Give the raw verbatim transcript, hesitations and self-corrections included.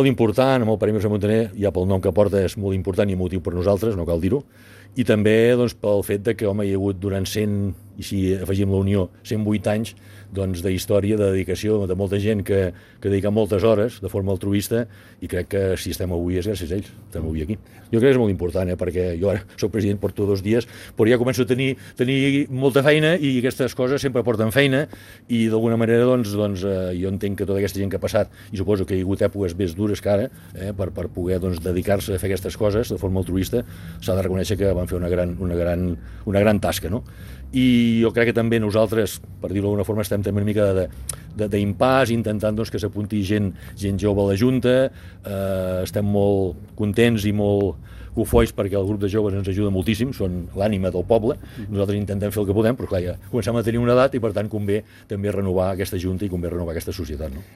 molt important, amb el Premi Josep Montaner, ja pel nom que porta és molt important i emotiu per nosaltres, no cal dir-ho, i també doncs, pel fet de que home, hi ha hagut durant cent, i si afegim la Unió, cent vuit anys doncs, de història, de dedicació de molta gent que, que dedica moltes hores de forma altruista, i crec que si estem avui és gràcies a ells, estem avui aquí. Jo crec que és molt important, eh, perquè jo ara soc president, porto dos dies, però ja començo a tenir, tenir molta feina, i aquestes coses sempre porten feina, i d'alguna manera doncs, doncs, eh, jo entenc que tota aquesta gent que ha passat, i suposo que hi ha hagut èpoques més dures que ara, eh, per, per poder doncs, dedicar-se a fer aquestes coses de forma altruista, s'ha de reconèixer que van fer una gran, una gran, una gran tasca, no? I jo crec que també nosaltres, per dir-ho d'alguna forma, estem també una mica d'impàs, intentant doncs, que s'apunti gent, gent jove a la Junta, eh, estem molt contents i molt cofois perquè el grup de joves ens ajuda moltíssim, són l'ànima del poble, nosaltres intentem fer el que podem, però clar, ja comencem a tenir una edat i per tant convé també renovar aquesta Junta i convé renovar aquesta societat. No?